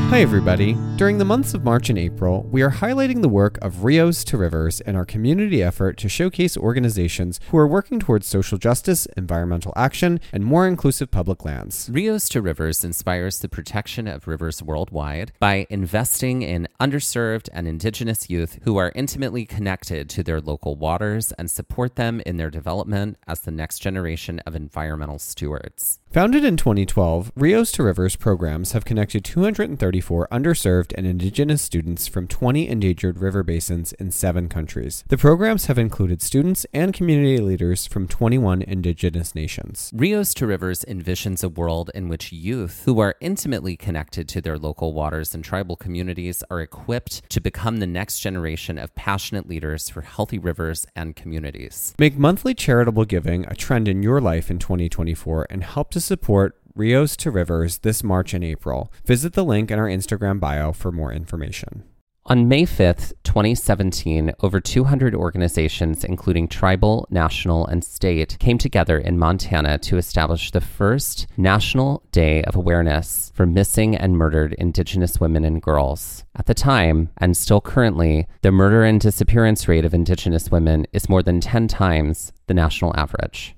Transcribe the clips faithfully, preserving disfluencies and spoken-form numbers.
Hi everybody. During the months of March and April, we are highlighting the work of Rios to Rivers in our community effort to showcase organizations who are working towards social justice, environmental action, and more inclusive public lands. Rios to Rivers inspires the protection of rivers worldwide by investing in underserved and indigenous youth who are intimately connected to their local waters and support them in their development as the next generation of environmental stewards. Founded in twenty twelve, Rios to Rivers programs have connected two hundred thirty-four underserved and indigenous students from twenty endangered river basins in seven countries. The programs have included students and community leaders from twenty-one indigenous nations. Rios to Rivers envisions a world in which youth who are intimately connected to their local waters and tribal communities are equipped to become the next generation of passionate leaders for healthy rivers and communities. Make monthly charitable giving a trend in your life in twenty twenty-four and help to support Rios to Rivers this March and April. Visit the link in our Instagram bio for more information. On May fifth, twenty seventeen, over two hundred organizations, including tribal, national, and state, came together in Montana to establish the first National Day of Awareness for Missing and Murdered Indigenous Women and Girls. At the time, and still currently, the murder and disappearance rate of Indigenous women is more than ten times the national average.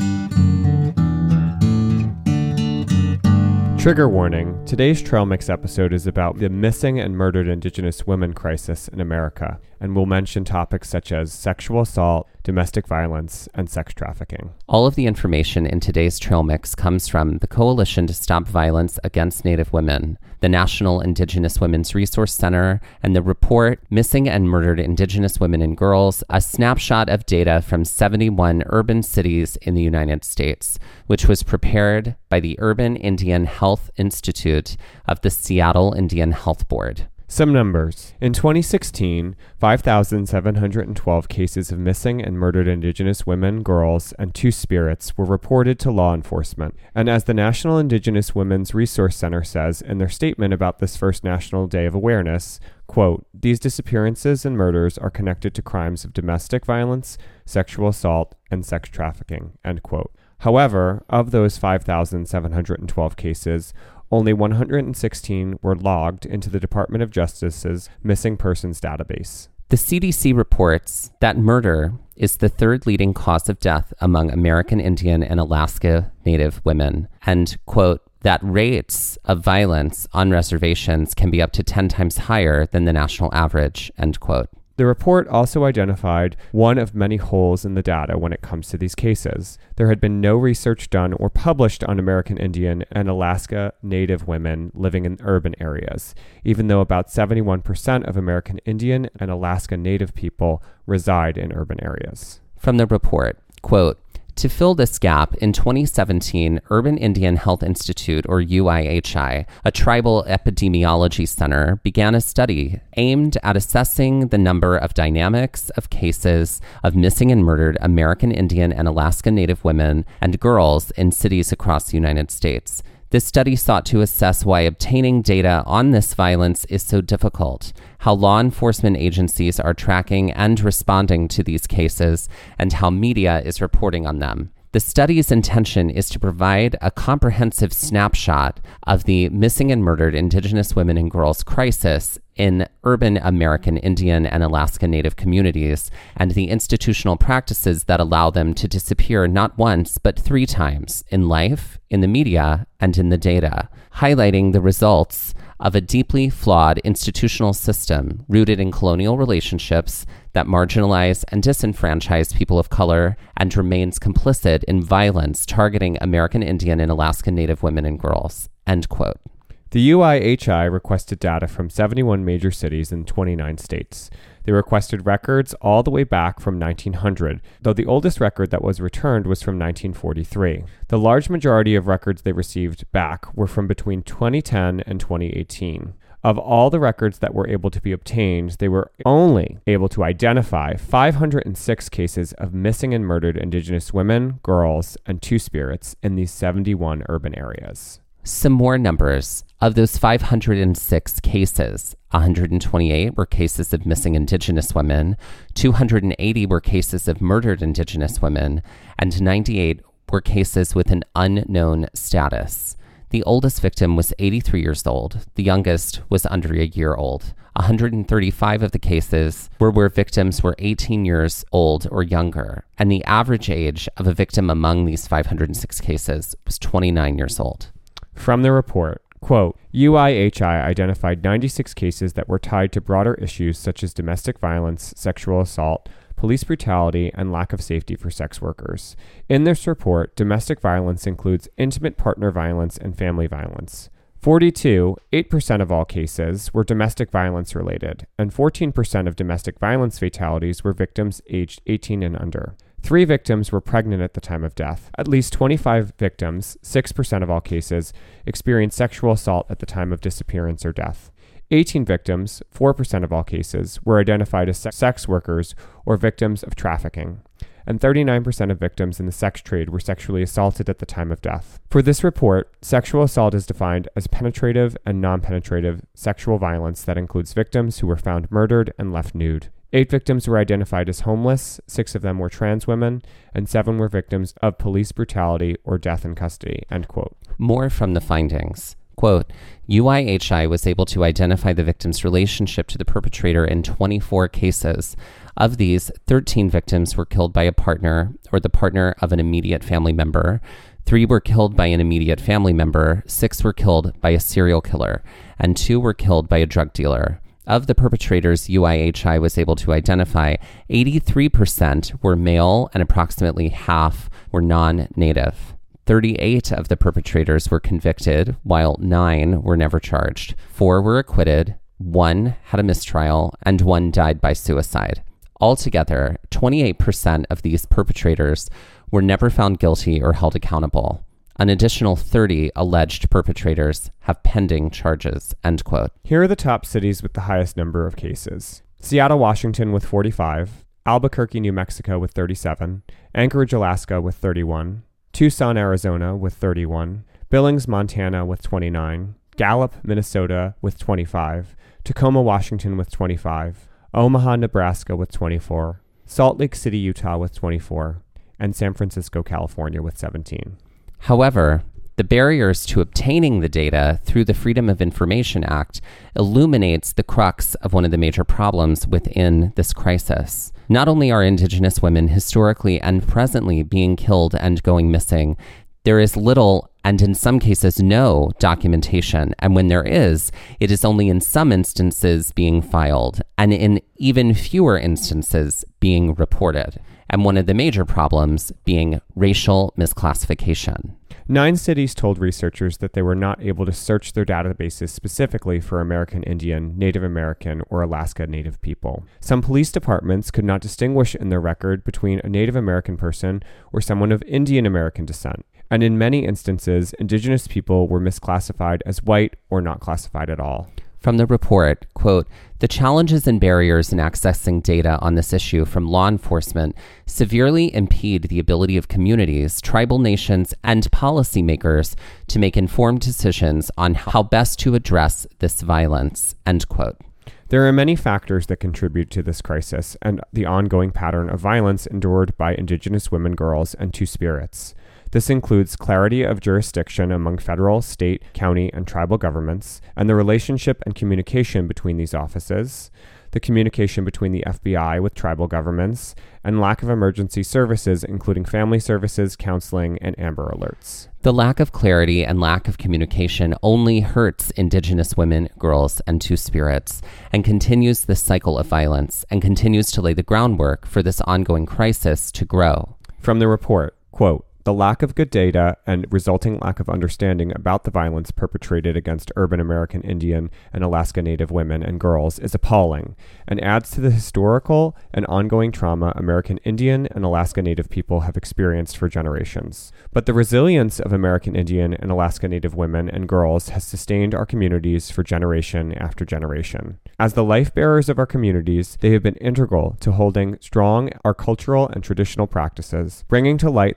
Trigger warning, today's Trail Mix episode is about the missing and murdered Indigenous women crisis in America, and will mention topics such as sexual assault, domestic violence, and sex trafficking. All of the information in today's Trail Mix comes from the Coalition to Stop Violence Against Native Women, the National Indigenous Women's Resource Center, and the report Missing and Murdered Indigenous Women and Girls, a snapshot of data from seventy-one urban cities in the United States, which was prepared by the Urban Indian Health Institute of the Seattle Indian Health Board. Some numbers. In twenty sixteen, five thousand seven hundred twelve cases of missing and murdered Indigenous women, girls, and two-spirits were reported to law enforcement. And as the National Indigenous Women's Resource Center says in their statement about this first National Day of Awareness, quote, "These disappearances and murders are connected to crimes of domestic violence, sexual assault, and sex trafficking," end quote. However, of those five thousand seven hundred twelve cases, only one hundred sixteen were logged into the Department of Justice's Missing Persons database. The C D C reports that murder is the third leading cause of death among American Indian and Alaska Native women, and, quote, that rates of violence on reservations can be up to ten times higher than the national average, end quote. The report also identified one of many holes in the data when it comes to these cases. There had been no research done or published on American Indian and Alaska Native women living in urban areas, even though about seventy-one percent of American Indian and Alaska Native people reside in urban areas. From the report, quote, "To fill this gap, in twenty seventeen, Urban Indian Health Institute, or U I H I, a tribal epidemiology center, began a study aimed at assessing the number of dynamics of cases of missing and murdered American Indian and Alaska Native women and girls in cities across the United States. This study sought to assess why obtaining data on this violence is so difficult, how law enforcement agencies are tracking and responding to these cases, and how media is reporting on them. The study's intention is to provide a comprehensive snapshot of the missing and murdered Indigenous women and girls crisis in urban American Indian and Alaska Native communities and the institutional practices that allow them to disappear not once, but three times in life, in the media, and in the data, highlighting the results of a deeply flawed institutional system rooted in colonial relationships that marginalize and disenfranchise people of color and remains complicit in violence targeting American Indian and Alaska Native women and girls," end quote. The U I H I requested data from seventy-one major cities in twenty-nine states. They requested records all the way back from nineteen hundred, though the oldest record that was returned was from nineteen forty-three. The large majority of records they received back were from between twenty ten and twenty eighteen. Of all the records that were able to be obtained, they were only able to identify five hundred six cases of missing and murdered Indigenous women, girls, and two-spirits in these seventy-one urban areas. Some more numbers. Of those five hundred six cases, one hundred twenty-eight were cases of missing Indigenous women, two hundred eighty were cases of murdered Indigenous women, and ninety-eight were cases with an unknown status. The oldest victim was eighty-three years old. The youngest was under a year old. one hundred thirty-five of the cases were where victims were eighteen years old or younger, and the average age of a victim among these five hundred six cases was twenty-nine years old. From the report, quote, U I H I identified ninety-six cases that were tied to broader issues such as domestic violence, sexual assault, police brutality, and lack of safety for sex workers. In this report, domestic violence includes intimate partner violence and family violence. forty-two, eight percent of all cases were domestic violence related, and fourteen percent of domestic violence fatalities were victims aged eighteen and under. Three victims were pregnant at the time of death. At least twenty-five victims, six percent of all cases, experienced sexual assault at the time of disappearance or death. eighteen victims, four percent of all cases, were identified as sex workers or victims of trafficking, and thirty-nine percent of victims in the sex trade were sexually assaulted at the time of death. For this report, sexual assault is defined as penetrative and non-penetrative sexual violence that includes victims who were found murdered and left nude. Eight victims were identified as homeless, six of them were trans women, and seven were victims of police brutality or death in custody, end quote. More from the findings. Quote, U I H I was able to identify the victim's relationship to the perpetrator in twenty-four cases. Of these, thirteen victims were killed by a partner or the partner of an immediate family member. Three were killed by an immediate family member, six were killed by a serial killer, and two were killed by a drug dealer. Of the perpetrators U I H I was able to identify, eighty-three percent were male and approximately half were non-native. thirty-eight of the perpetrators were convicted, while nine were never charged. Four were acquitted, one had a mistrial, and one died by suicide. Altogether, twenty-eight percent of these perpetrators were never found guilty or held accountable. An additional thirty alleged perpetrators have pending charges, end quote. Here are the top cities with the highest number of cases. Seattle, Washington with forty-five, Albuquerque, New Mexico with thirty-seven, Anchorage, Alaska with thirty-one, Tucson, Arizona with thirty-one, Billings, Montana with twenty-nine, Gallup, Minnesota with twenty-five, Tacoma, Washington with twenty-five, Omaha, Nebraska with twenty-four, Salt Lake City, Utah with twenty-four, and San Francisco, California with seventeen. However, the barriers to obtaining the data through the Freedom of Information Act illuminates the crux of one of the major problems within this crisis. Not only are Indigenous women historically and presently being killed and going missing, there is little and in some cases no documentation, and when there is, it is only in some instances being filed, and in even fewer instances being reported. And one of the major problems being racial misclassification. Nine cities told researchers that they were not able to search their databases specifically for American Indian, Native American, or Alaska Native people. Some police departments could not distinguish in their record between a Native American person or someone of Indian American descent. And in many instances, Indigenous people were misclassified as white or not classified at all. From the report, quote, the challenges and barriers in accessing data on this issue from law enforcement severely impede the ability of communities, tribal nations, and policymakers to make informed decisions on how best to address this violence, end quote. There are many factors that contribute to this crisis and the ongoing pattern of violence endured by Indigenous women, girls, and Two-Spirits. This includes clarity of jurisdiction among federal, state, county, and tribal governments, and the relationship and communication between these offices, the communication between the F B I with tribal governments, and lack of emergency services, including family services, counseling, and Amber Alerts. The lack of clarity and lack of communication only hurts Indigenous women, girls, and Two-Spirits, and continues this cycle of violence, and continues to lay the groundwork for this ongoing crisis to grow. From the report, quote, the lack of good data and resulting lack of understanding about the violence perpetrated against urban American Indian and Alaska Native women and girls is appalling and adds to the historical and ongoing trauma American Indian and Alaska Native people have experienced for generations. But the resilience of American Indian and Alaska Native women and girls has sustained our communities for generation after generation. As the life bearers of our communities, they have been integral to holding strong our cultural and traditional practices, bringing to light the stories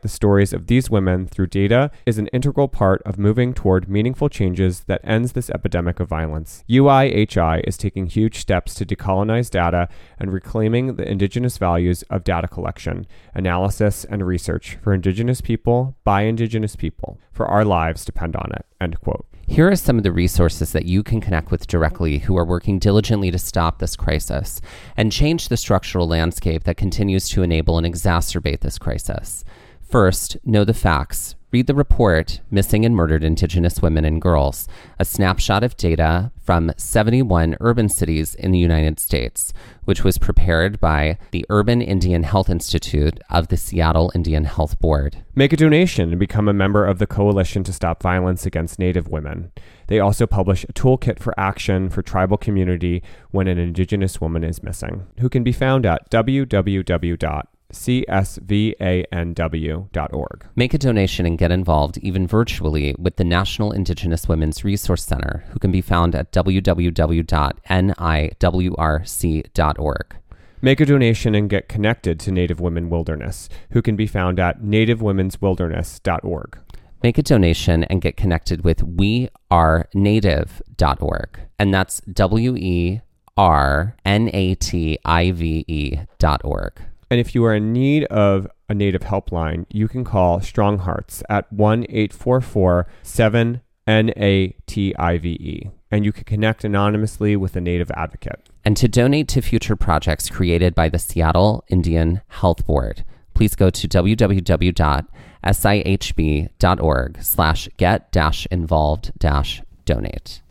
stories of these women through data is an integral part of moving toward meaningful changes that ends this epidemic of violence. U I H I is taking huge steps to decolonize data and reclaiming the Indigenous values of data collection, analysis, and research for Indigenous people by Indigenous people, for our lives depend on it, end quote. Here are some of the resources that you can connect with directly who are working diligently to stop this crisis and change the structural landscape that continues to enable and exacerbate this crisis. First, know the facts. Read the report, Missing and Murdered Indigenous Women and Girls, a snapshot of data from seventy-one urban cities in the United States, which was prepared by the Urban Indian Health Institute of the Seattle Indian Health Board. Make a donation and become a member of the Coalition to Stop Violence Against Native Women. They also publish a toolkit for action for tribal community when an Indigenous woman is missing, who can be found at w w w dot c s v a n w dot org. Make a donation and get involved, even virtually, with the National Indigenous Women's Resource Center, who can be found at w w w dot n i w r c dot org. Make a donation and get connected to Native Women Wilderness, who can be found at native womens wilderness dot org. Make a donation and get connected with we are native dot org, and that's W E R N A T I V E dot org. And if you are in need of a Native helpline, you can call Strong Hearts at one eight four four seven N A T I V E, and you can connect anonymously with a Native advocate. And to donate to future projects created by the Seattle Indian Health Board, please go to w w w dot s i h b dot org slash get dash involved dash donate.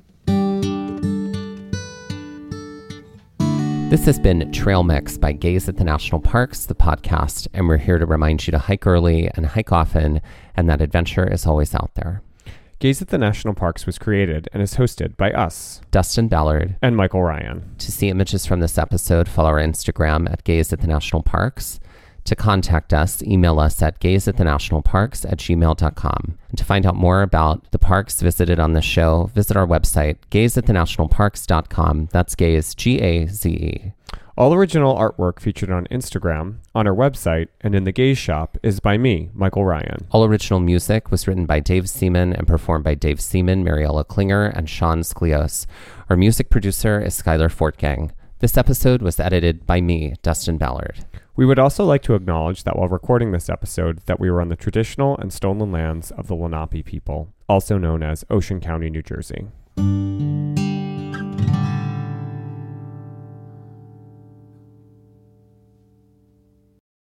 This has been Trail Mix by Gaze at the National Parks, the podcast, and we're here to remind you to hike early and hike often, and that adventure is always out there. Gaze at the National Parks was created and is hosted by us, Dustin Ballard, and Michael Ryan. To see images from this episode, follow our Instagram at Gaze at the National Parks. To contact us, email us at gaze at the national parks at gmail dot com. And to find out more about the parks visited on the show, visit our website, gaze at the national parks dot com. That's gaze, G A Z E. All original artwork featured on Instagram, on our website, and in the Gaze Shop is by me, Michael Ryan. All original music was written by Dave Seaman and performed by Dave Seaman, Mariella Klinger, and Sean Sklios. Our music producer is Skylar Fortgang. This episode was edited by me, Dustin Ballard. We would also like to acknowledge that while recording this episode, that we were on the traditional and stolen lands of the Lenape people, also known as Ocean County, New Jersey.